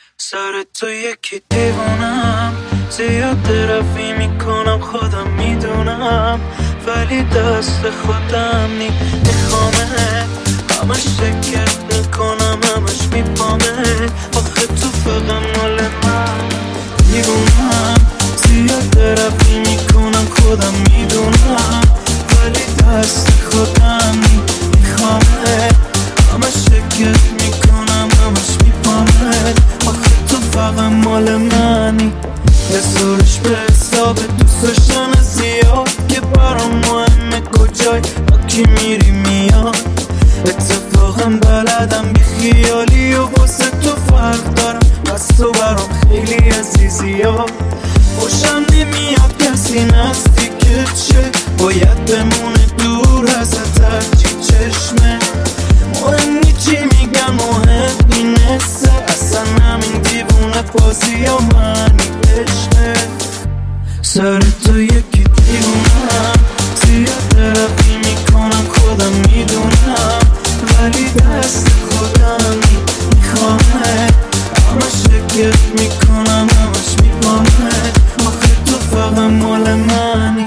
سر تو یکی دیوونم، زیاد طرفی میکنم خودم میدونم، ولی دست خودم میخوامه، همش شکر میکنم همش میپامه، آخه تو فقط مال من دیوونم، زیاد طرفی میکنم خودم میدونم، ولی دست خودم میخوامه، همش شکر میکنم همش میپامه، آخه تو فقط مال منی. حسابش به حساب دوست داشتن زیاد که برام مهمه کجای با کی میری میاد، اتفاقا بلدم بی خیالی و واسه تو فرق دارم، پس تو برام خیلی عزیزی ها. خوشم نمیاد کسی نزدیکت شه، باید بمونه دور ازت هرچی چشمه، مهم نی چی میگن مهم اینسته، اصلا همین دیوونه بازی ها منی عشقه. سر تو یکی دیوونم، زیاد طرفی میکنم خودم میدونم، ولی دست خودم میخوامه، همش شکر میکنم همش میپامه، آخه تو فقط مال منی.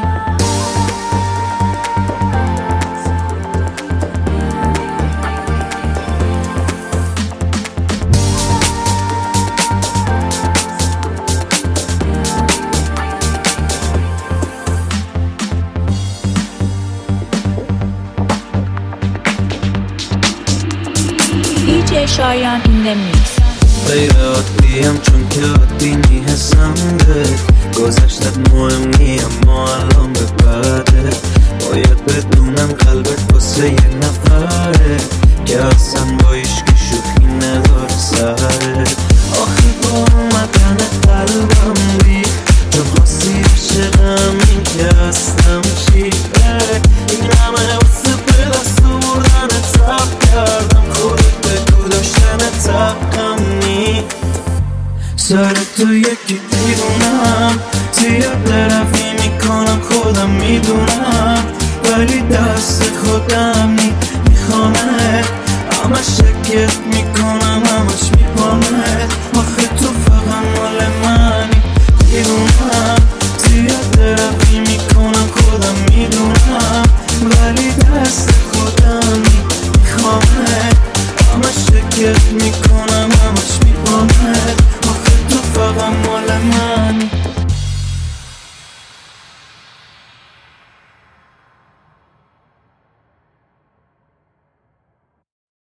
DJ شایان in the mix. غیر عادیم چون که عادی نیستم بهت، گذشتت مهم نی اما الان به بعده، باید بدونم قلبت واسه یه نفره که اصلا با ایشکی شوخی نداره سره، آخه با اومدن قلبم ریخ چون خواستی عشقم این که هستم چیه، این همه واسه به دست بردن تب کردم، خودت بگو داشتن تبقم نی. سر تو یکی دیوونم، زیاد طرفی میکنم خودم میدونم، ولی دست خودم میخوامه، همش شکر میکنم همش میپامه، آخه تو فقط مال منی دیوونم، زیاد طرفی میکنم خودم میدونم، ولی دست خودم میخوامه، همش شکر میکنم